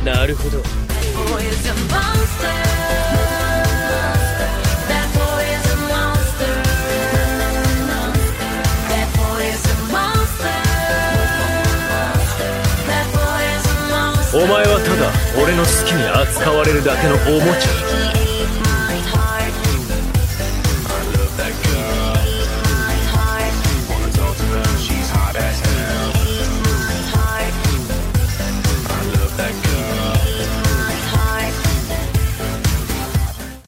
なるほど。お前はただ俺の好きに扱われるだけのおもちゃ。